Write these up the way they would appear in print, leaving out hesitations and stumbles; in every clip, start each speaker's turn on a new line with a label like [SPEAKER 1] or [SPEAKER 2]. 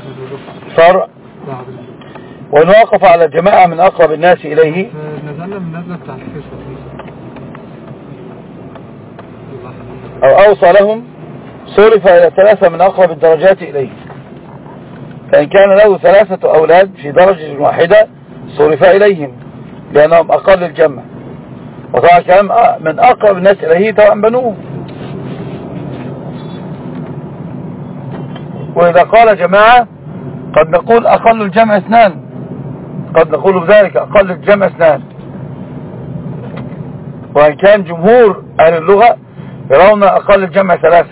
[SPEAKER 1] فرع. وإن وقف على جماعة من أقرب الناس إليه
[SPEAKER 2] نزلنا من نزلة بتاع الكسر
[SPEAKER 1] أو أوصى لهم صرف إلى 3 من أقرب الدرجات إليه. فإن كان له 3 أولاد في درجة واحدة صرف إليهم لأنهم أقل الجمع. وطبعا كلام من أقرب الناس إليه طبعا بنوه. وإذا قال جماعة قد نقول أقل الجمع 2، قد نقول بذلك أقل الجمع 2. وإن كان جمهور أهل اللغة يرون أقل الجمع 3.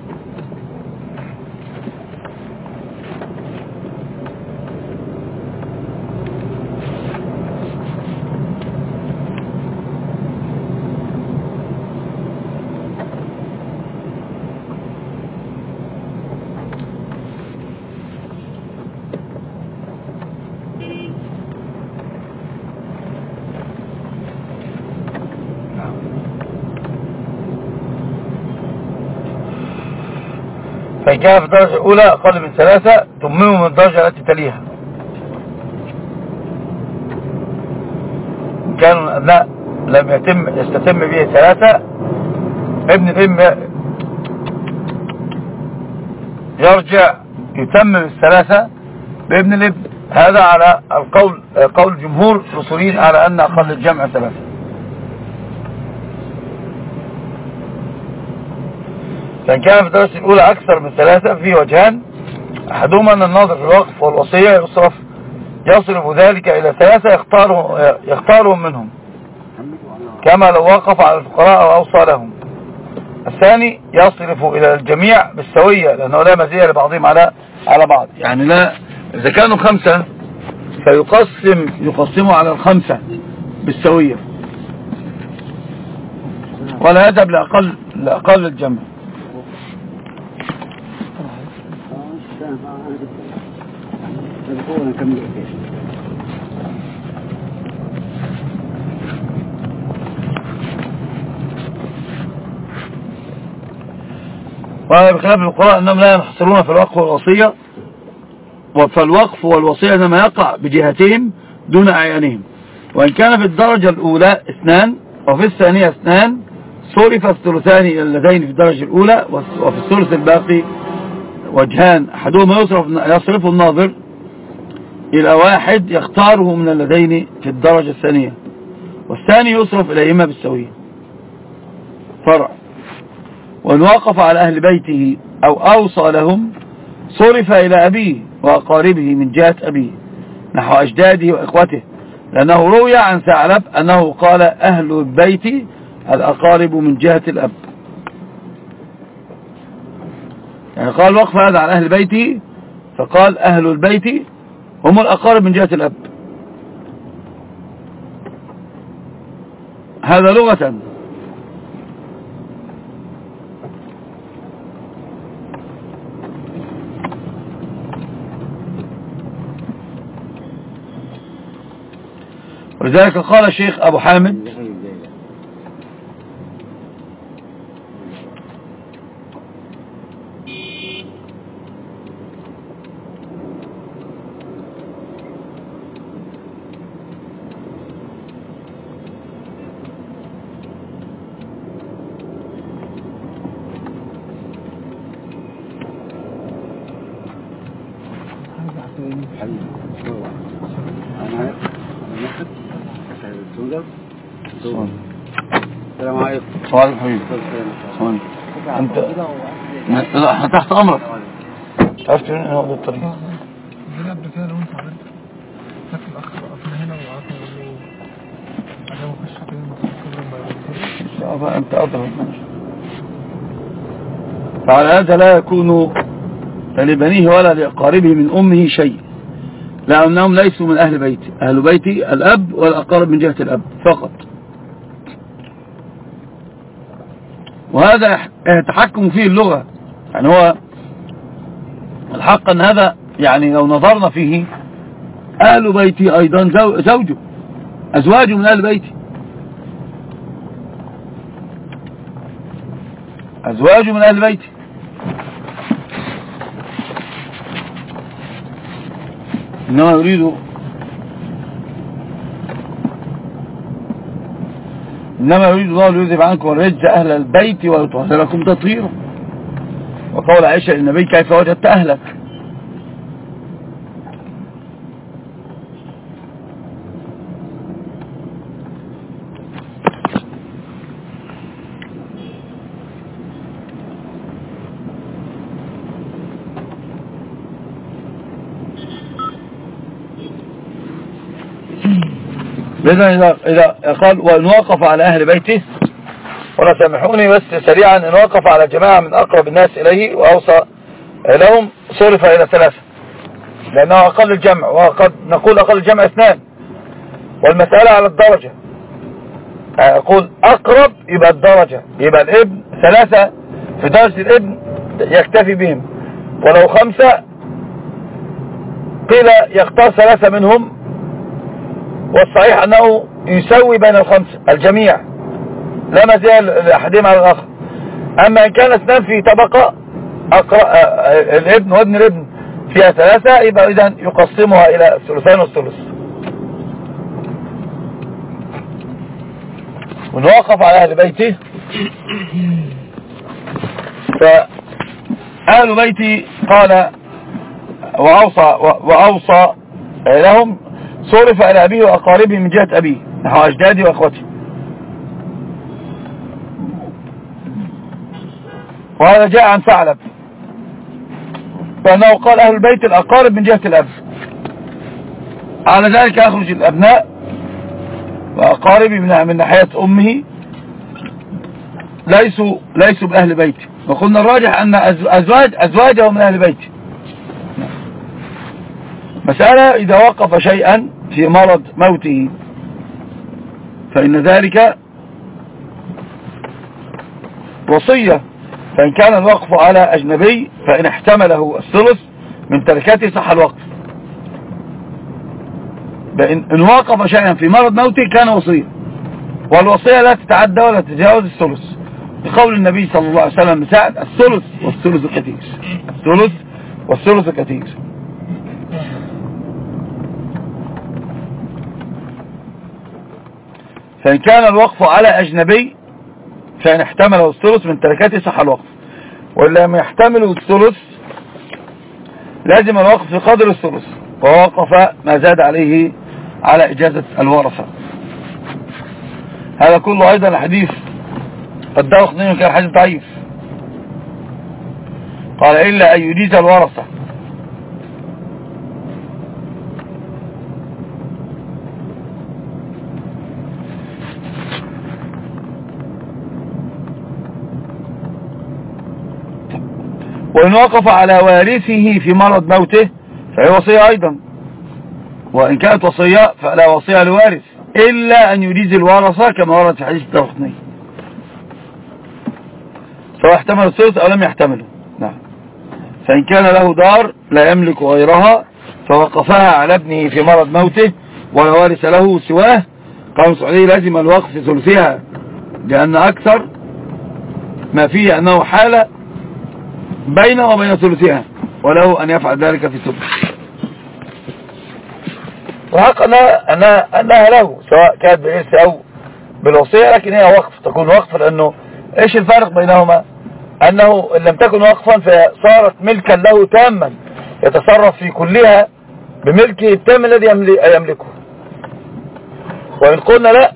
[SPEAKER 1] فإن كان في الدرجة الأولى أقل من 3 تممه من الدرجة التي تليها. إن كانوا الأبناء لم يستتم به 3 ابن الابن يرجع يتمم 3 بابن الابن. هذا على قول جمهور الأصوليين على أن أقل الجمع 3. فإن كان في الدرجة الأولى أكثر من 3 في وجهان. أحدهما أن الناظر في الوقف والوصية يصرف ذلك إلى 3 يختارهم منهم كما لو وقف على الفقراء أو أوصى لهم. الثاني يصرف إلى الجميع بالسوية لأنه لا مزية لبعضهم على بعض. يعني لا، إذا كانوا 5 فيقسموا على 5 بالسوية ولا يذهب لأقل الجمع. وبخلاف القراء أنهم لا ينحصرون في الوقف والوصية، فالوقف والوصية إنما يقع بجهتهم دون أعيانهم. وإن كان في الدرجة الأولى 2 وفي الثانية 2 صرف الثلثان إلى اللذين في الدرجة الأولى، وفي الثلث الباقي وجهان. أحدهما يصرف الناظر إلى 1 يختاره من اللذين في الدرجة الثانية، والثاني يصرف إليهما بالسوية. فرع. وإن وقف على أهل بيته أو أوصى لهم صرف إلى أبيه وأقاربه من جهة أبيه نحو أجداده وإخوته، لأنه روي عن ثعلب أنه قال أهل البيت الأقارب من جهة الأب. يعني قال وقف هذا على أهل بيته فقال أهل البيت هم الأقارب من جهة الأب. هذا لغة. ولذلك قال الشيخ أبو حامد
[SPEAKER 3] السلام عليكم.
[SPEAKER 1] وعليكم حبيبي. انت لا احنا تحت امرك. عرفت ان هو الطريق
[SPEAKER 2] جينا قبل كده لو انت عملت لكن الاخ وقفنا هنا وقعدنا نقول له انا ما اخش كده ما
[SPEAKER 1] انت ادرى. فعلى هذا لا يكون لبنيه ولا لأقاربه من أمه شيء، لأنهم ليسوا من أهل بيتي. أهل بيتي الأب والأقارب من جهة الأب فقط. وهذا يتحكم فيه اللغة. يعني هو الحق أن هذا يعني لو نظرنا فيه أهل بيتي أيضا زوجه أزواجه من أهل بيتي، أزواجه من أهل بيتي. إنما يريد الله ليذهب عنكم الرجس أهل البيت ويطهركم تطهيرا. وقول عائشة للنبي كيف وجدت أهلك؟ إذا قال وإن وقف على أهل بيته، ولا سامحوني بس سريعا، إن وقف على جماعة من أقرب الناس إليه وأوصى لهم صرف إلى 3، لأنه أقل الجمع، وقد نقول أقل الجمع 2، والمسألة على الدرجة. أقول أقرب يبقى الدرجة، يبقى الابن 3 في درجة الابن يكتفي بهم، ولو 5 قيل يختار 3 منهم، والصحيح أنه يسوي بين ال5 الجميع لا مزيد لأحدهم على الآخر. أما إن كان 2 في طبقة الابن وابن الابن فيها 3، يبقى إذن يقسمها إلى الثلثين والثلث. ونوقف على أهل بيته، فأهل بيتي قال وأوصى لهم صرف إلى أبيه وأقاربه من جهة أبيه نحو أجدادي وأخوته. وهذا جاء عن ثعلب فأنه قال أهل البيت الأقارب من جهة الأب. على ذلك أخرج الأبناء وأقاربي من ناحية أمه ليسوا بأهل بيتي، وقلنا الراجح أن أزواجه من أهل بيتي. مسألة إذا وقف شيئا في مرض موته فإن ذلك وصية، فإن كان الوقف على أجنبي فإن احتمله الثلث من تركته صح الوقف. إن وقف شيئا في مرض موته كان وصية، والوصية لا تتعدى ولا تتجاوز الثلث، بقول النبي صلى الله عليه وسلم مساعد الثلث والثلث كثير، الثلث والثلث كثير. فإن كان الوقف على أجنبي فإن احتمله الثلث من تركته صح الوقف، وإن لم يحتمله الثلث لازم الوقف في قدر الثلث، ووقف ما زاد عليه على إجازة الورثة. هذا كله أيضا الحديث قد داخل كان حديث ضعيف، قال إلا أن يجيز الورثة. وإن وقف على وارثه في مرض موته فهي وصية أيضا، وإن كانت وصية فلا وصية لوارث إلا أن يجيز الورثة كما ورد في حديث الدارقطني، سواء احتمل الثلث أو لم يحتمله. نعم. فإن كان له دار لا يملك غيرها فوقفها على ابنه في مرض موته ولا وارث له سواه، قام سعودي لازم الوقف في ثلثها، لأن أكثر ما فيه أنه حالة بينه وبين ثلثها، وله أن يفعل ذلك في ثلث. وحق أنها له سواء كانت بالإرث أو بالوصية، لكن هي وقف، تكون وقف، لأنه إيش الفارق بينهما؟ أنه إن لم تكن وقفا فصارت ملكا له تاما يتصرف في كلها بملكه التام الذي يملكه. وإن قلنا لا،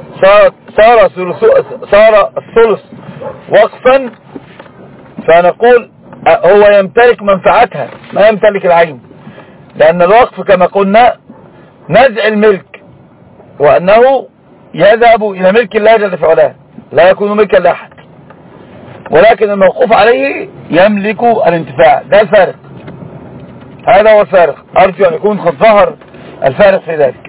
[SPEAKER 1] صار الثلث وقفا، فنقول هو يمتلك منفعتها ما يمتلك العين، لأن الوقف كما قلنا نزع الملك، وأنه يذهب إلى ملك الله جل في علاه، لا يكون ملكا لأحد، ولكن الموقوف عليه يملك الانتفاع. ده الفارق، هذا هو الفارق. أرجو أن يكون قد ظهر الفارق في ذلك.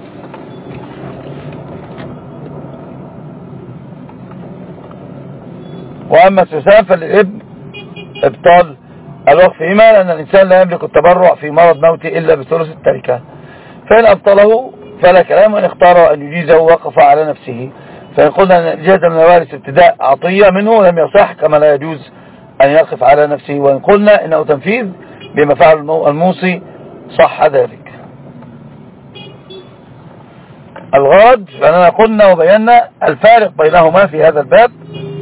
[SPEAKER 1] وأما الثلثان فللابن ابطال الوقف فيما، لأن الإنسان لا يملك التبرع في مرض موته إلا بثلث التركة، فإن أبطله فلا كلام، وإن اختار أن يجيزه وقف على نفسه. فإن قلنا أن الإجازة من الوارث ابتداء عطية منه لم يصح، كما لا يجوز أن يقف على نفسه. وإن قلنا إنه تنفيذ بما فعل الموصي صح ذلك. الغرض فأننا قلنا وبينا الفارق بينهما في هذا الباب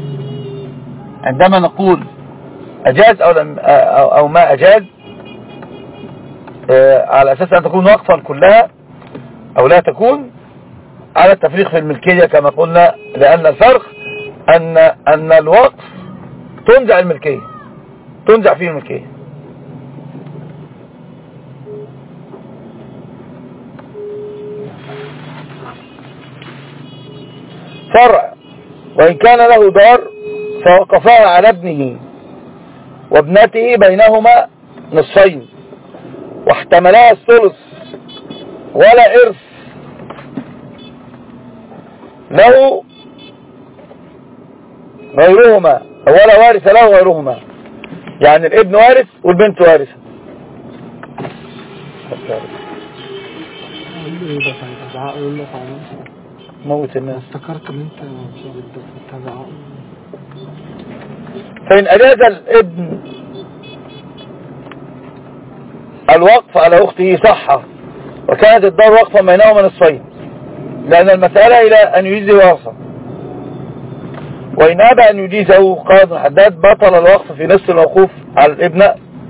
[SPEAKER 1] عندما نقول أجاز أو ما أجاز على أساس أن تكون وقفا كلها أو لا تكون على التفريق في الملكية كما قلنا، لأن الفرق أن الوقف تنزع الملكية، تنزع فيه الملكية. فرع وإن كان له دار فوقفها على ابنه وابنته بينهما نصفين واحتملها الثلث ولا إرث له غيرهما ولا وارث له غيرهما، يعني الابن وارث والبنت وارثة. موت الناس.
[SPEAKER 2] افتكرت ان انت بتتابع.
[SPEAKER 1] فإن أجاز الابن الوقف على أخته صح، وكانت الدار وقفا بينهما نصفين، لأن المسألة إلى أن يجيزه ورثة. وإن أبى أن يجيزه قال ابن حداد بطل الوقف في نصف الموقوف على الابن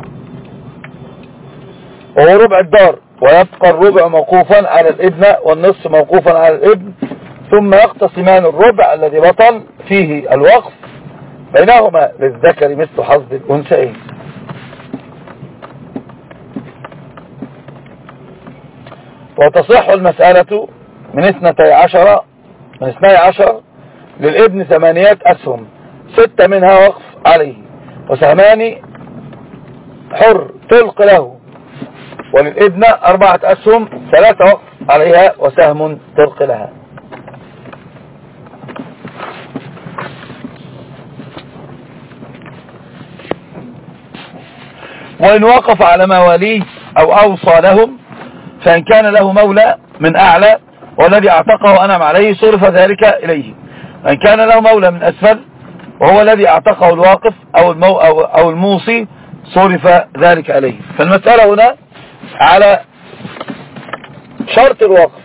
[SPEAKER 1] وهو ربع الدار، ويبقى الربع موقوفا على الابن والنصف موقوفا على الابن، ثم يقتسمان الربع الذي بطل فيه الوقف بينهما للذكر مثل حظ الأنثيين. وتصح المسألة من 12 للابن 8 أسهم، 6 منها وقف عليه وسهمان حر تلق له، وللابن 4 أسهم، 3 وقف عليها وسهم تلق لها. وإن وقف على مواليه أو أوصى لهم فإن كان له مولى من أعلى والذي اعتقه وأنعم عليه صرف ذلك إليه، وإن كان له مولى من أسفل وهو الذي اعتقه الواقف أو الموصي صرف ذلك إليه. فالمسألة هنا على شرط الوقف،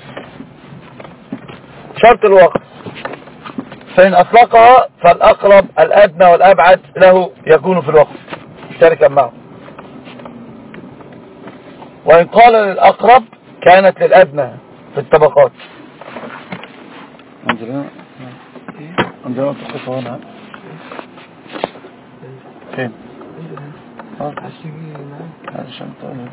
[SPEAKER 1] شرط الوقف، فإن أطلقها فالأقرب الأدنى والأبعد له يكون في الوقف شركا معه، وإن قال للأقرب كانت للأدنى في الطبقات. عندنا تخصص هنا فين؟ عشان طالب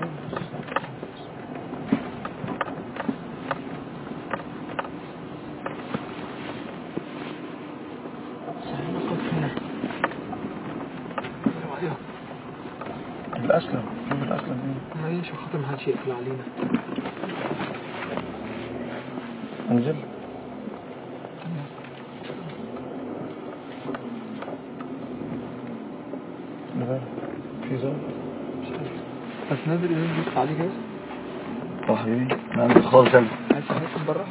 [SPEAKER 1] الأسلم. شوف الأسلم ايه؟
[SPEAKER 2] معيش وخاطر ما حدش يقفل علينا.
[SPEAKER 1] انزل. في زول
[SPEAKER 2] بس نازل ينزل عليه جاز.
[SPEAKER 1] حبيبي نازل خالص.
[SPEAKER 2] عايز هيكون براها.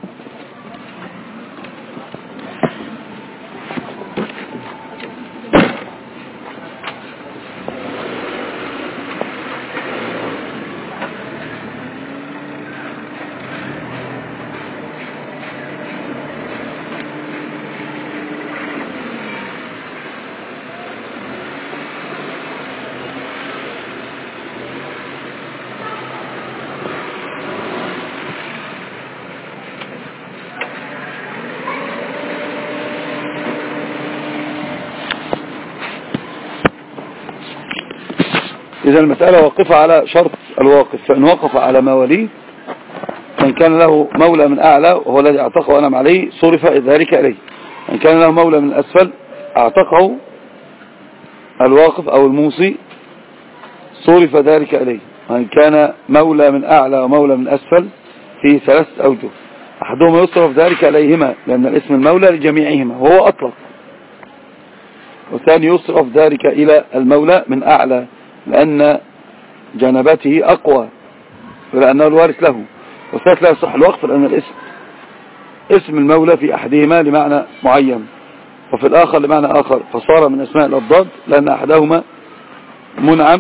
[SPEAKER 1] إذا المسألة واقفة على شرط الواقف، فإن وقف على مواليه فإن كان له مولى من أعلى وهو الذي اعتقه وأنعم عليه صرف ذلك إليه، إن كان له مولى من أسفل اعتقه الواقف أو الموصي صرف ذلك إليه، وإن كان مولى من أعلى ومولى من أسفل فيه 3 أوجه، أحدهما يصرف ذلك إليهما لأن الاسم المولى لجميعهما وهو أطلق، والثاني يصرف ذلك إلى المولى من أعلى لأن جنبته أقوى ولأنه الوارث له، والثالث لا يصح الوقف لأن اسم المولى في أحدهما لمعنى معين وفي الآخر لمعنى آخر، فصار من أسماء الأضداد لأن أحدهما منعم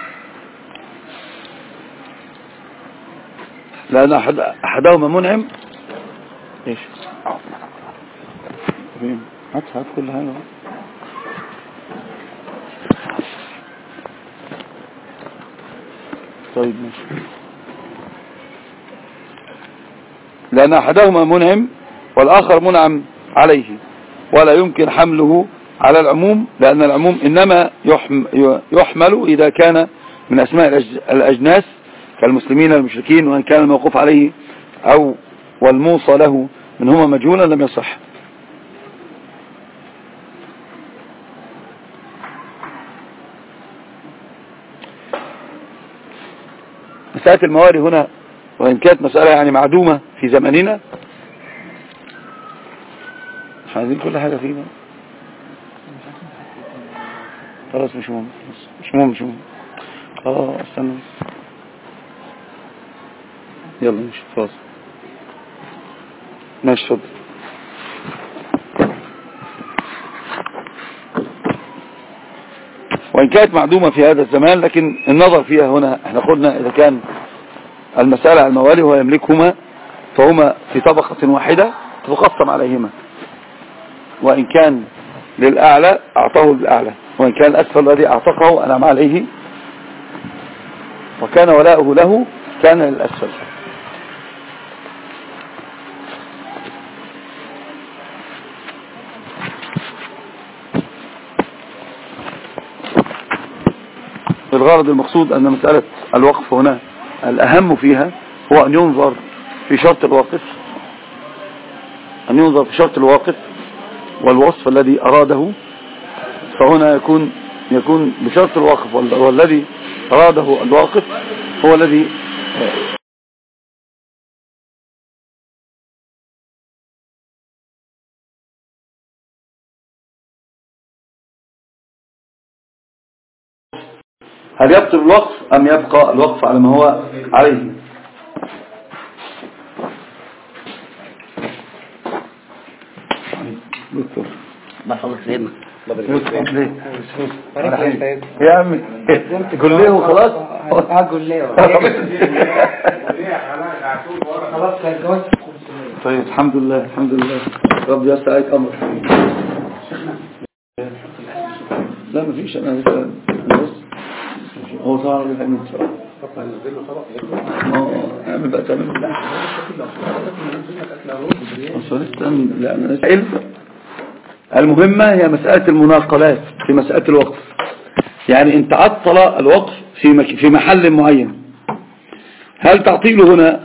[SPEAKER 1] أحدهما منعم ايش هات كل حاجة. طيب ماشي. لأن أحدهما منعم والآخر منعم عليه، ولا يمكن حمله على العموم، لأن العموم إنما يحمل إذا كان من أسماء الأجناس كالمسلمين المشركين، وإن كان الموقوف عليه أو والموصى له منهما مجهولا لم يصح. مسألة المواري هنا وإن كانت مسألة يعني معدومة في زماننا، مش عايزين كل حاجة فينا، خلاص مش مهم استنى يلا ماشي خلاص ماشي اتفضل. وإن كانت معدومة في هذا الزمان، لكن النظر فيها هنا احنا قلنا إذا كان المسألة الموالي وهو يملكهما فهما في طبقة واحدة تقسم عليهما، وإن كان للأعلى أعطاه للأعلى، وإن كان الأسفل الذي أعتقه أنعم عليه وكان ولاؤه له كان للأسفل. الغرض المقصود أن مسألة الوقف هنا الأهم فيها هو أن ينظر في شرط الواقف، والوصف الذي أراده، فهنا يكون بشرط الواقف، والذي أراده الواقف هو الذي هل يبطل الوقف أم يبقى الوقف على ما هو عليه. دكتور
[SPEAKER 3] ما خلص سيدنا
[SPEAKER 1] يا عمي قول ليه وخلاص.
[SPEAKER 2] قول ليه خلاص كان جواز.
[SPEAKER 1] طيب الحمد لله رب يسر عليك أمر. لا مفيش أنا بس هو صار لي فهمت صراحة. اعمل بقى تعمل المهمة هي مسألة المناقلات في مسألة الوقف. يعني ان تعطل الوقف في محل معين، هل تعطيله هنا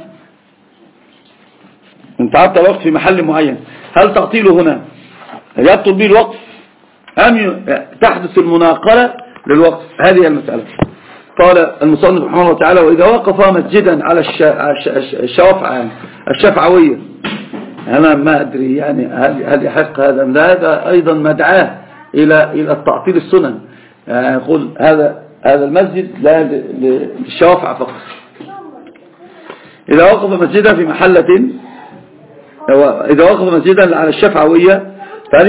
[SPEAKER 1] ان تعطل الوقف في محل معين هل تعطيله هنا يبطل به الوقف أم تحدث المناقلة للوقف؟ هذه المسألة. قال المصنف رحمه الله تعالى: وإذا وقف مسجدا على الشفعوية، أنا ما أدري يعني هل يحق هذا؟ هذا أيضا مدعاه إلى التعطيل السنن. يعني يقول هذا المسجد لا للشوافع فقط. إذا وقف مسجدا في محلة، إذا وقف مسجدا على الشفعوية فهل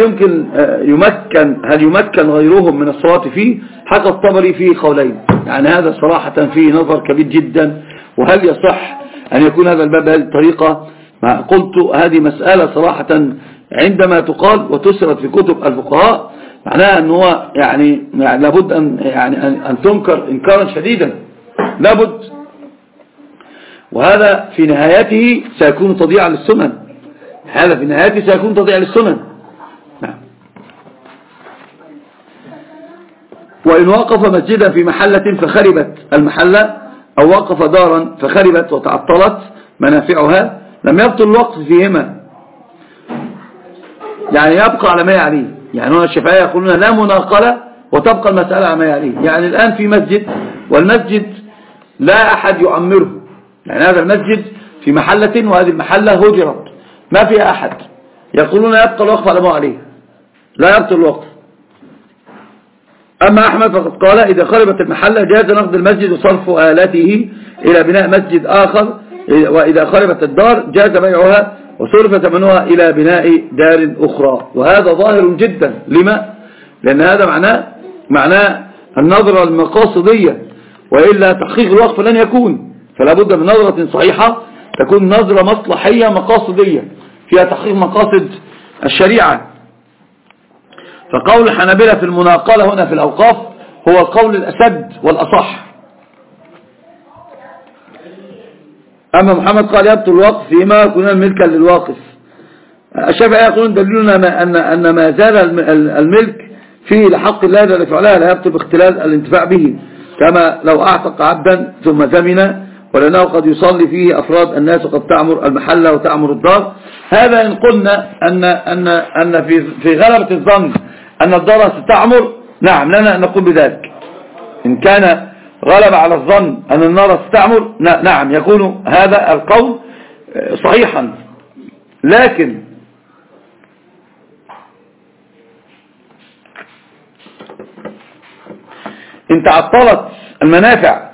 [SPEAKER 1] يمكن غيرهم من الصلاة فيه؟ حكى الطبري فيه قولين، يعني هذا صراحة فيه نظر كبير جدا. وهل يصح أن يكون هذا الباب بهذه الطريقة؟ ما قلت هذه مسألة صراحة عندما تقال وتسرد في كتب الفقهاء معناها أن هو يعني لابد أن تنكر إنكارا شديدا، لابد. وهذا في نهايته سيكون تضييعا للسنن، نعم. وإن وقف مسجدا في محلة فخربت المحلة، أو وقف دارا فخربت وتعطلت منافعها، لم يبطل الوقف فيهما، يعني يبقى على ما يعليه. يعني هنا الشافعية يقولون لا مناقلة وتبقى المسألة على ما يعليه. يعني الآن في مسجد والمسجد لا أحد يعمره، يعني هذا المسجد في محلة وهذه المحلة هجرت ما فيها أحد، يقولون يبقى الوقف على ما عليه، لا يبطل الوقف. أما أحمد فقد قال إذا خربت المحلة جاز نقد المسجد وصرف آلاته إلى بناء مسجد آخر، وإذا خربت الدار جاز بيعها وصرف ثمنها إلى بناء دار أخرى. وهذا ظاهر جدا. لما؟ لأن هذا معناه النظرة المقاصدية، وإلا تحقيق الوقف لن يكون. فلا بد من نظرة صحيحة تكون نظرة مصلحية مقاصدية فيها تحقيق مقاصد الشريعة. فقول الحنابلة في المناقلة هنا في الأوقاف هو القول الأسد والأصح. أما محمد قال يبطل الوقف فيما يكون ملكا للواقف. الشافعية يقولون دليلنا أن ما زال الملك فيه لحق الله جل وعلا لا يبطل باختلال الانتفاع به، كما لو أعتق عبدا ثم زمن، ولأنه قد يصلي فيه أفراد الناس وقد تعمر المحلة وتعمر الدار. هذا إن قلنا أن في غلبة الظن أن الدار ستعمر، نعم لنا أن نقول بذلك. إن كان غلب على الظن أن النار ستعمر، نعم يكون هذا القول صحيحا. لكن إن تعطلت المنافع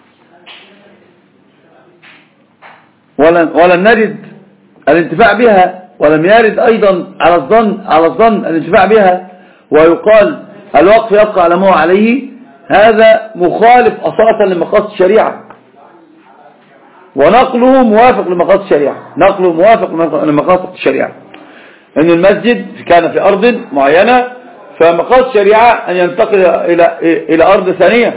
[SPEAKER 1] ولم نجد الانتفاع بها، ولم يرد أيضا على الظن الانتفاع بها، ويقال الوقف يبقى على ما هو عليه، هذا مخالف أصالة لمقاصد الشريعة، ونقله موافق لمقاصد الشريعة. نقله موافق لمقاصد الشريعة. إن المسجد كان في أرض معينة، فمقاصد الشريعة أن ينتقل إلى أرض ثانية.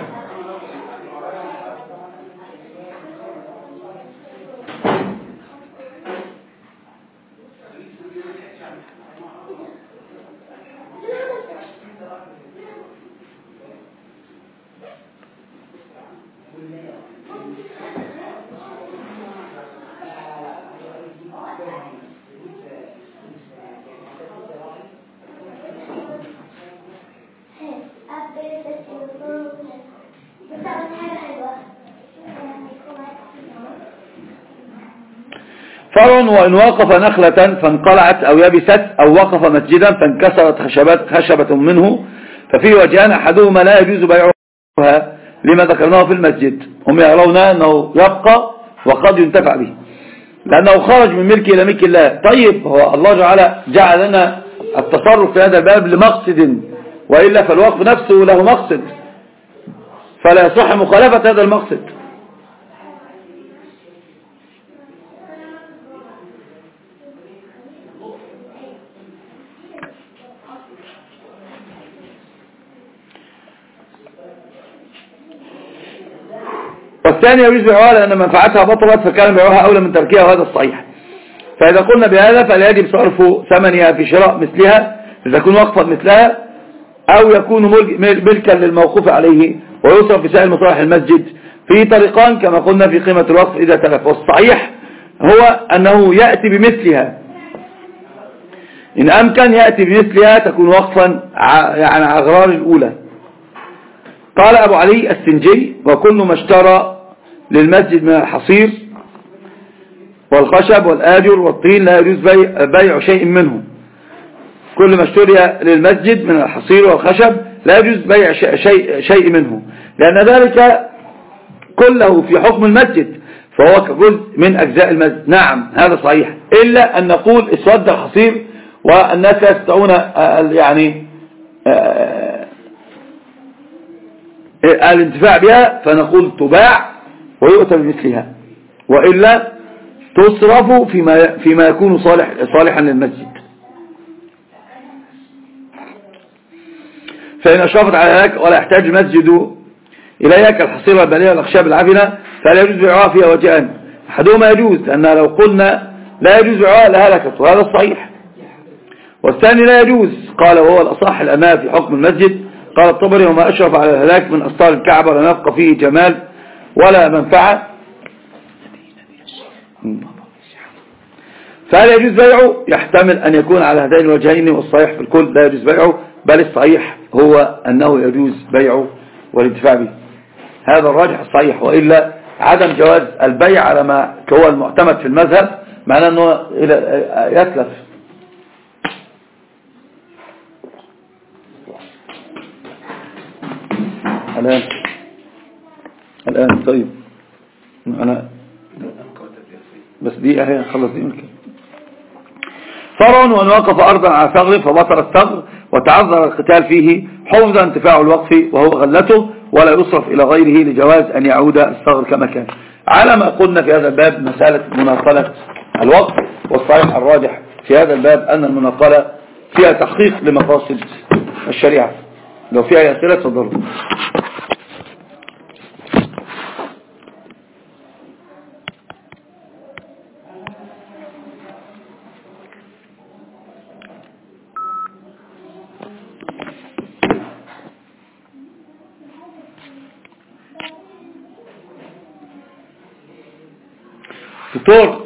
[SPEAKER 1] فرع وإن وقف نخلة فانقلعت أو يبست، أو وقف مسجدا فانكسرت خشبة منه، ففي وجهان أحدهما لا يجوز بيعها لما ذكرناه في المسجد. هم يرون أنه يبقى وقد ينتفع به لأنه خرج من ملكه إلى ملك الله. طيب هو الله جعل لنا التصرف في هذا الباب لمقصد، وإلا فالوقف نفسه له مقصد، فلا يصح مخالفة هذا المقصد. والثاني يجوز بيعها لأن منفعتها بطلت، فكان بيعها أولى من تركها، وهذا الصحيح. فإذا قلنا بهذا فلا يجب صرف ثمنها في شراء مثلها إذا يكون وقفا مثلها، أو يكون ملكا للموقوف عليه، ويصرف في سائر مصالح المسجد في طريقان كما قلنا في قيمة الوقف إذا تلف. والصحيح هو أنه يأتي بمثلها، إن أمكن يأتي بمثلها تكون وقفا يعني أغرار الأولى. قال أبو علي السنجي: وكل ما اشترى للمسجد من الحصير والخشب والآجر والطين لا يجوز بيع شيء منه. كل ما اشتري للمسجد من الحصير والخشب لا يجوز بيع شيء منه، لأن ذلك كله في حكم المسجد، فهو كجزء من أجزاء المسجد. نعم هذا صحيح، إلا أن نقول اسود الحصير والناس يستطيعون يعني الانتفاع بها، فنقول تباع ويؤتى بمثلها، وإلا تصرف فيما يكون صالحا للمسجد. فإن أشرفت على ذلك ولا يحتاج المسجد إليها كالحصير والبنية والأخشاب العفنة فلا يجوز بيعها فيها وجهان. أحدهما يجوز، لأن لو قلنا لا يجوز بيعها لهلكت، وهذا الصحيح. والثاني لا يجوز، قال وهو الأصح لأنها في حكم المسجد. قال الطبري: وما أشرف على الهلاك من أستار الكعبة لم يبقى فيه جمال ولا منفعة فهل يجوز بيعه؟ يحتمل أن يكون على هذين الوجهين، والصحيح في الكل لا يجوز بيعه، بل الصحيح هو أنه يجوز بيعه والانتفاع به. هذا الراجح الصحيح، وإلا عدم جواز البيع على ما هو المعتمد في المذهب معناه أنه يتلف. الآن طيب أنا بس دي أهي خلص دي ممكن. فرع وأن وقف أرضا على ثغر فبطل الثغر وتعذر القتال فيه حفظ انتفاع الوقف وهو غلته، ولا يصرف إلى غيره لجواز أن يعود الثغر كما كان. على ما قلنا في هذا الباب مسألة مناقلة الوقف، والصحيح الراجح في هذا الباب أن المناقلة فيها تحقيق لمقاصد الشريعة. لو فيها أسئلة تفضلوا. دكتور